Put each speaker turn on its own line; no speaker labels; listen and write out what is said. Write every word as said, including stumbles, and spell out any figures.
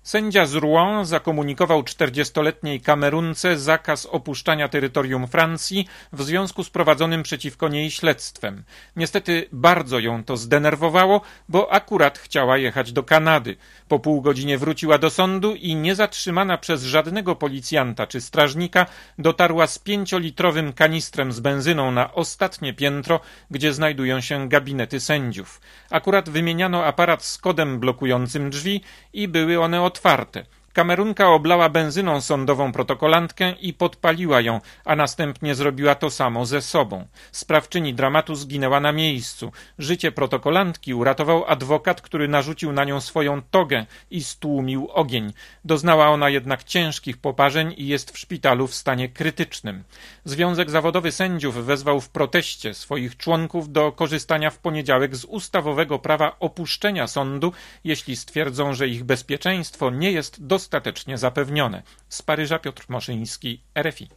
Sędzia z Rouen zakomunikował czterdziestoletniej Kamerunce zakaz opuszczania terytorium Francji w związku z prowadzonym przeciwko niej śledztwem. Niestety bardzo ją to zdenerwowało, bo akurat chciała jechać do Kanady. Po pół godzinie wróciła do sądu i niezatrzymana przez żadnego policjanta czy strażnika dotarła z pięciolitrowym kanistrem z benzyną na ostatnie piętro, gdzie znajdują się gabinety sędziów. Akurat wymieniano aparat z kodem blokującym drzwi i były one otwarte. Kamerunka oblała benzyną sądową protokolantkę i podpaliła ją, a następnie zrobiła to samo ze sobą. Sprawczyni dramatu zginęła na miejscu. Życie protokolantki uratował adwokat, który narzucił na nią swoją togę i stłumił ogień. Doznała ona jednak ciężkich poparzeń i jest w szpitalu w stanie krytycznym. Związek Zawodowy Sędziów wezwał w proteście swoich członków do korzystania w poniedziałek z ustawowego prawa opuszczenia sądu, jeśli stwierdzą, że ich bezpieczeństwo nie jest dostatecznie zapewnione. Z Paryża Piotr Moszyński, R F I.